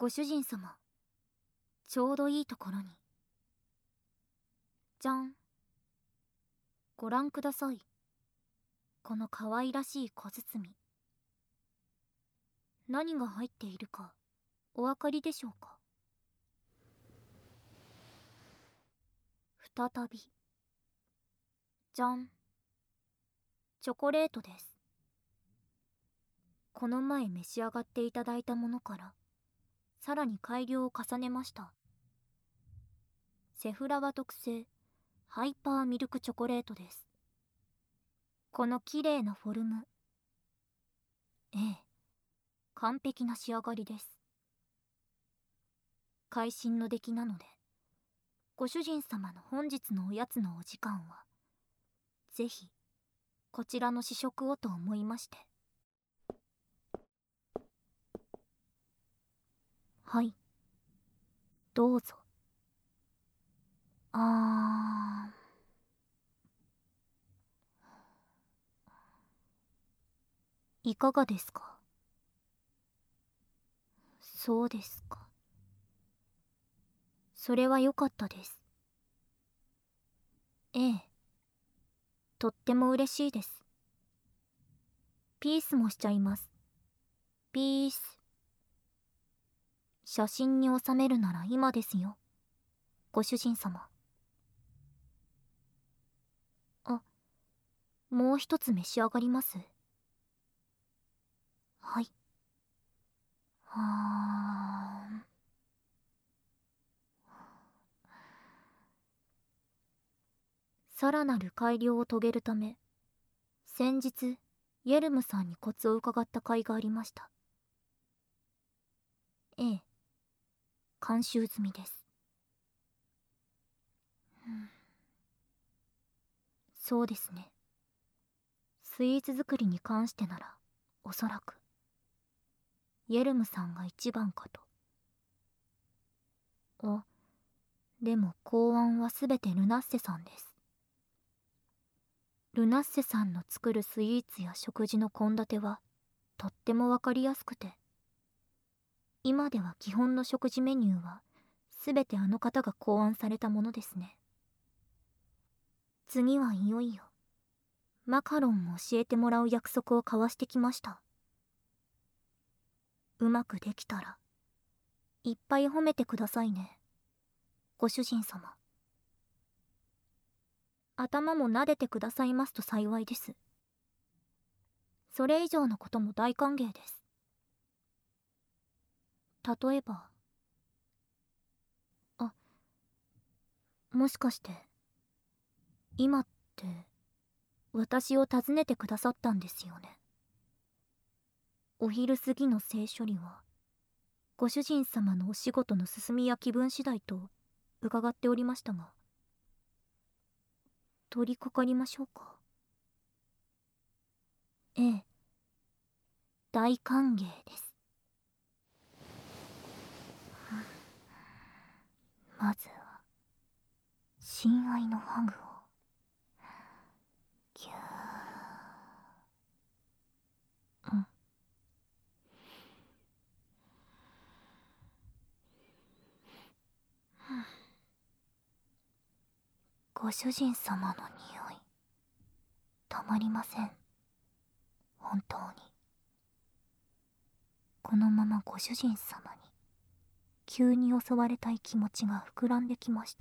ご主人様、ちょうどいいところに。じゃん。ご覧ください。この可愛らしい小包。何が入っているかお分かりでしょうか。再び。じゃん。チョコレートです。この前召し上がっていただいたものからさらに改良を重ねました。セフラワ特製ハイパーミルクチョコレートです。この綺麗なフォルム、ええ、完璧な仕上がりです。会心の出来なので、ご主人様の本日のおやつのお時間はぜひこちらの試食をと思いまして。はい、どうぞ。いかがですか。そうですか。それは良かったです。ええ、とっても嬉しいです。ピースもしちゃいます。ピース。写真に収めるなら今ですよ、ご主人様。あ、もう一つ召し上がります？はい。さらなる改良を遂げるため、先日イェルムさんにコツを伺った甲斐がありました。ええ、監修済みです。そうですね。スイーツ作りに関してならおそらくイェルムさんが一番かと。でも考案はすべてルナッセさんです。ルナッセさんの作るスイーツや食事の献立はとってもわかりやすくて、今では基本の食事メニューはすべてあの方が考案されたものですね。次はいよいよマカロンを教えてもらう約束を交わしてきました。うまくできたらいっぱい褒めてくださいね、ご主人様。頭も撫でてくださいますと幸いです。それ以上のことも大歓迎です。例えば、もしかして今って私を訪ねてくださったんですよね。お昼過ぎの性処理はご主人様のお仕事の進みや気分次第と伺っておりましたが、取り掛かりましょうか。ええ、大歓迎です。まずは親愛のハグをぎゅー。ご主人様の匂いたまりません。本当にこのままご主人様に急に襲われたい気持ちが膨らんできました。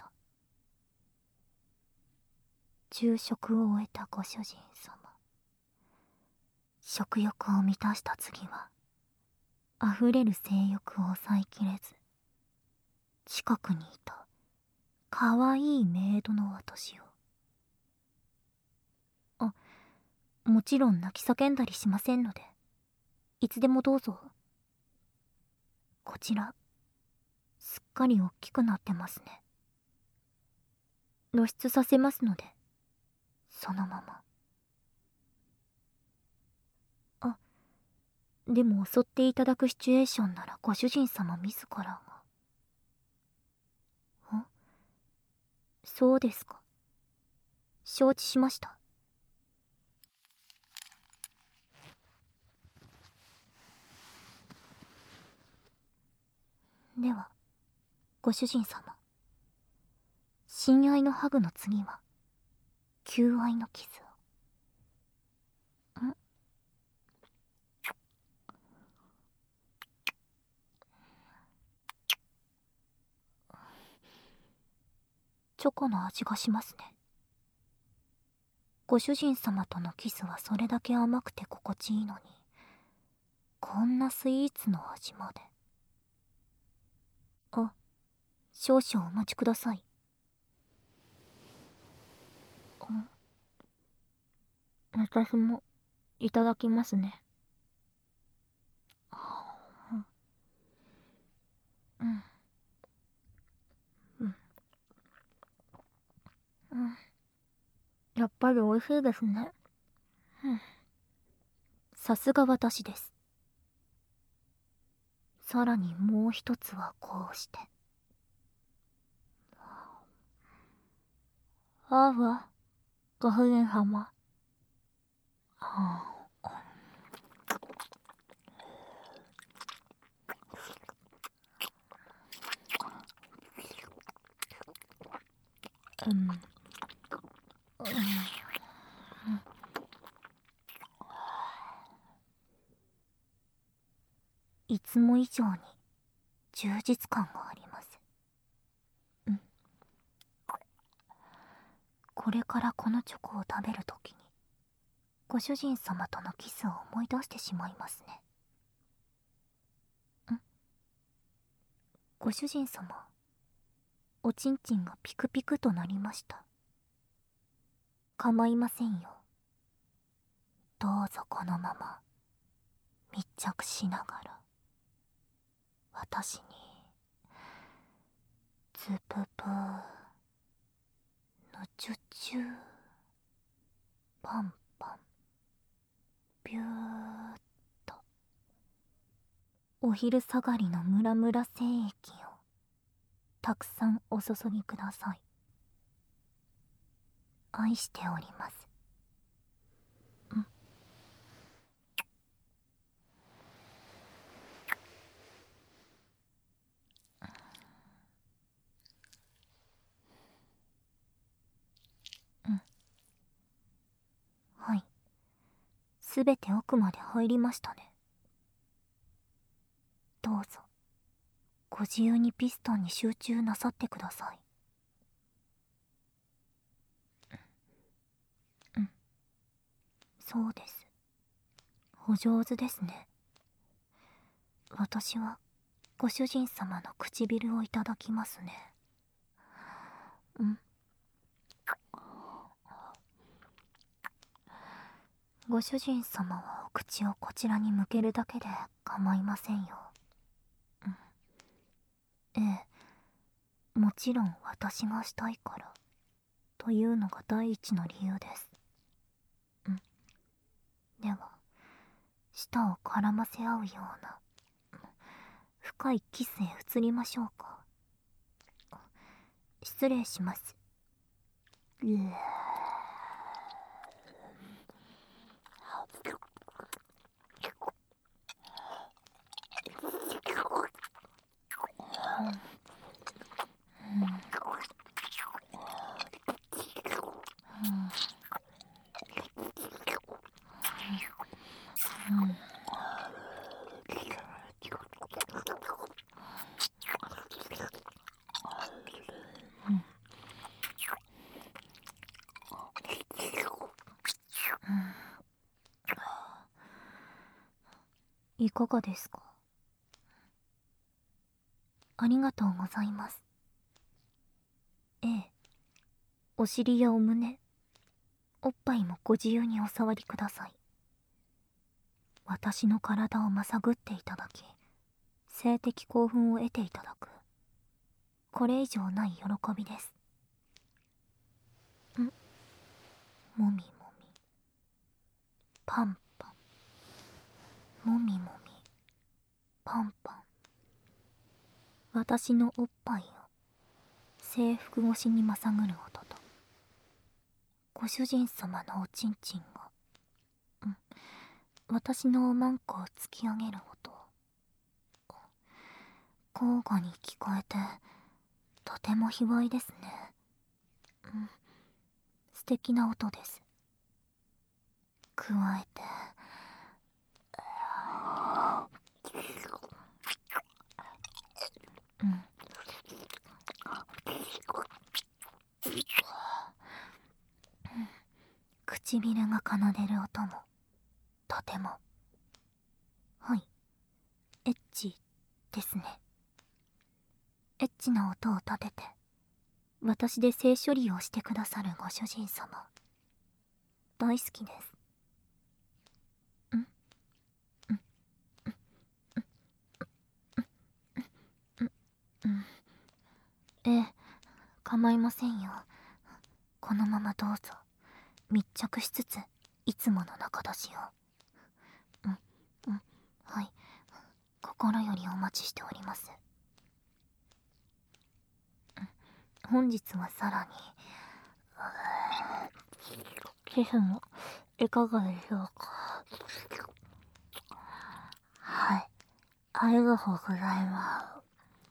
昼食を終えたご主人様、食欲を満たした次は溢れる性欲を抑えきれず、近くにいたかわいいメイドの私を、もちろん泣き叫んだりしませんのでいつでもどうぞ。こちらすっかり大きくなってますね。露出させますのでそのまま。でも襲っていただくシチュエーションならご主人様自らが。そうですか。承知しました。 では、ご主人様。親愛のハグの次は、求愛のキスを。チョコの味がしますね。ご主人様とのキスはそれだけ甘くて心地いいのに、こんなスイーツの味まで。あ、少々お待ちください。私もいただきますね。うん。うん。うん。やっぱり美味しいですね。うん。さすが私です。さらにもう一つはこうして。ああ、ご主人様。うん。いつも以上に充実感があります。うん。これからこのチョコを食べるときに、ご主人様とのキスを思い出してしまいますね。ご主人様、おちんちんがピクピクとなりました。構いませんよ。どうぞこのまま密着しながら私にズププぬちゅちゅパンパンビューっとお昼下がりのムラムラ精液をたくさんお注ぎください。愛しております。はい。すべて奥まで入りましたね。どうぞご自由にピストンに集中なさってください。そうです。お上手ですね。私はご主人様の唇をいただきますね。ご主人様はお口をこちらに向けるだけで構いませんよ。ええ、もちろん私がしたいからというのが第一の理由です。では舌を絡ませ合うような深いキスへ移りましょうか。失礼します。いかがですか。ありがとうございます。ええ、お尻やお胸、おっぱいもご自由にお触りください。私の体をまさぐっていただき、性的興奮を得ていただく、これ以上ない喜びです。もみもみ、パンパン、もみもみ、パンパン。私のおっぱいを制服越しにまさぐる音と、ご主人様のおちんちんが、私のおまんこを突き上げる音。 交互に聞こえてとても卑猥ですね。素敵な音です。加えて唇が奏でる音もとても、はい、エッチですね。エッチな音を立てて私で性処理をしてくださるご主人様、大好きです。ええ、構いませんよ。このままどうぞ密着しつついつもの仲出しを。はい、心よりお待ちしております。本日はさらに、シェフもいかがでしょうか。はい、ありがとうございます。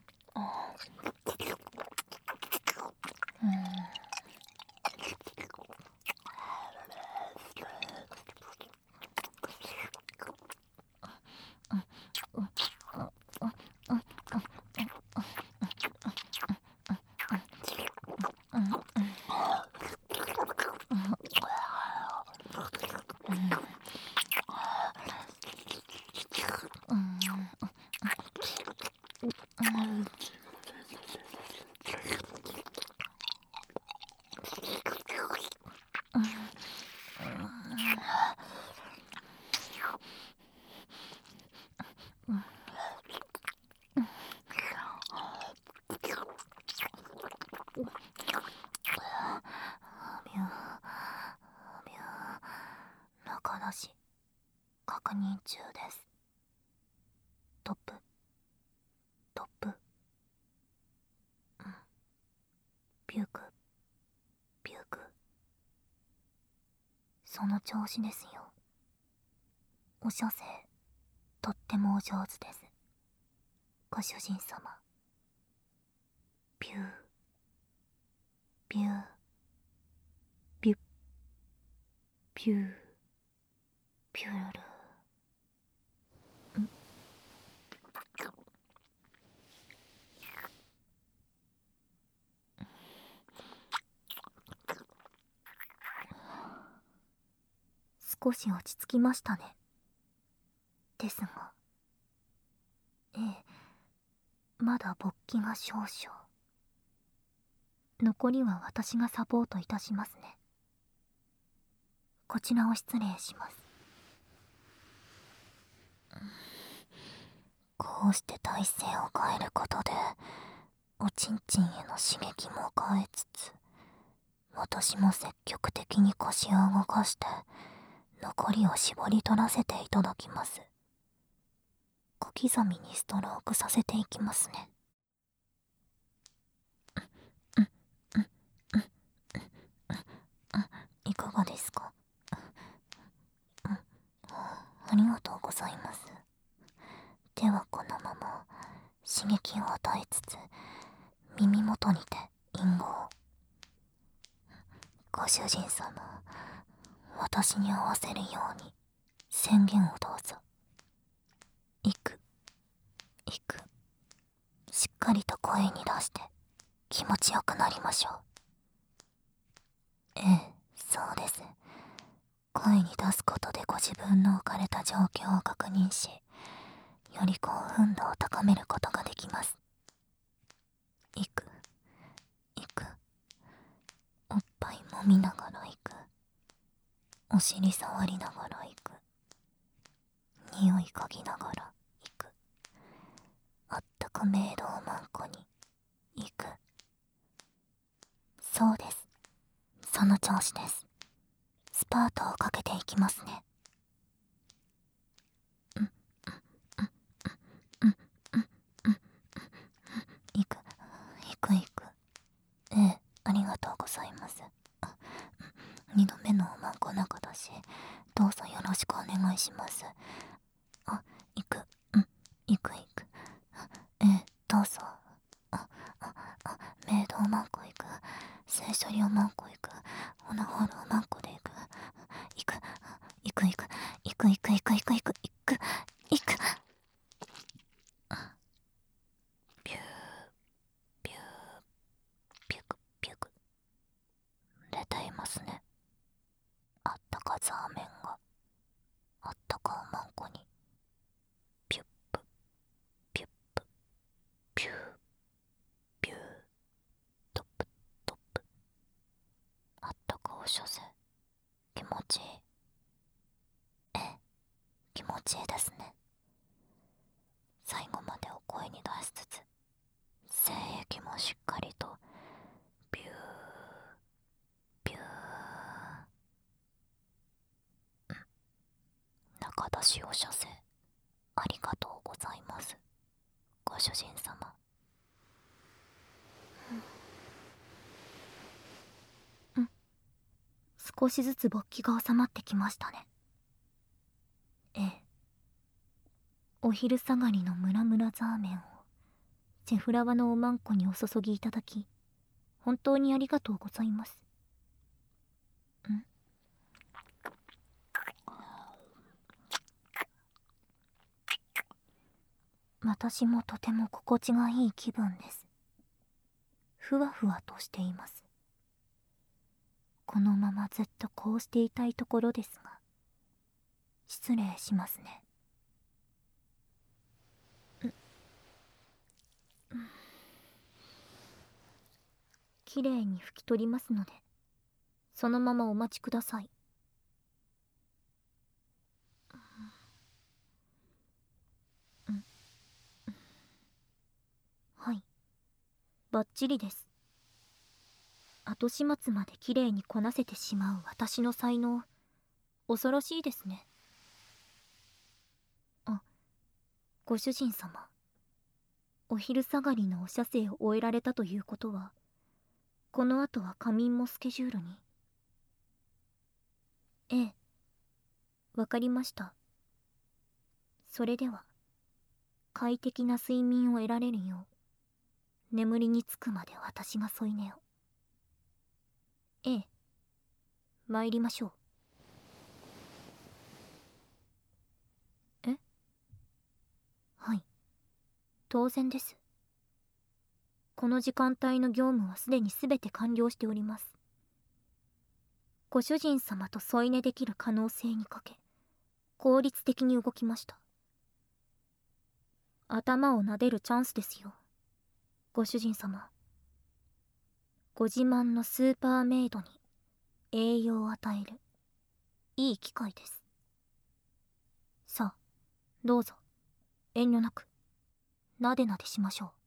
中出し確認中です。トップピュークその調子ですよ。お射精とってもお上手です、ご主人様。ピューピューピュッピューピュール。少し落ち着きましたね。ですが、まだ勃起が少々。残りは私がサポートいたしますね。こちらを失礼します。こうして体勢を変えることでおちんちんへの刺激も変えつつ、私も積極的に腰を動かして残りを絞り取らせていただきます。小刻みにストロークさせていきますね。いかがですか。ありがとうございます。ではこのまま刺激を与えつつ耳元にて隠語を。ご主人様、私に合わせるように宣言をどうぞ。いくしっかりと声に出して気持ちよくなりましょう。そうです。声に出すことでご自分の置かれた状況を確認し、より興奮度を高めることができます。いくおっぱい揉みながらいく。お尻触りながらいく。匂い嗅ぎながらいく。あったかメイドをマンコにいく。そうです、その調子です。スパートをかけていきますね。いく。ありがとうございます。2度目のおまんこ中だし、どうぞよろしくお願いします。いく。どうぞ所詮気持ちいい。ええ、気持ちいいですね。最後までを声に出しつつ、精液もしっかりとビュービュー。中出しを射精ありがとうございます、ご主人様。少しずつ勃起が収まってきましたね。ええ。お昼下がりのムラムラザーメンをチェフラワのおまんこにお注ぎいただき、本当にありがとうございます。私もとても心地がいい気分です。ふわふわとしています。このままずっとこうしていたいところですが、失礼しますね。きれいに拭き取りますので、そのままお待ちください。はい、バッチリです。後始末まできれいにこなせてしまう私の才能、恐ろしいですね。あ、ご主人様、お昼下がりのお射精を終えられたということは、この後は仮眠もスケジュールに。ええ、わかりました。それでは快適な睡眠を得られるよう、眠りにつくまで私が添い寝を。ええ、参りましょう。え？はい、当然です。この時間帯の業務はすでに全て完了しております。ご主人様と添い寝できる可能性にかけ、効率的に動きました。頭を撫でるチャンスですよ、ご主人様。ご自慢のスーパーメイドに栄養を与えるいい機会です。さあ、どうぞ遠慮なくなでなでしましょう。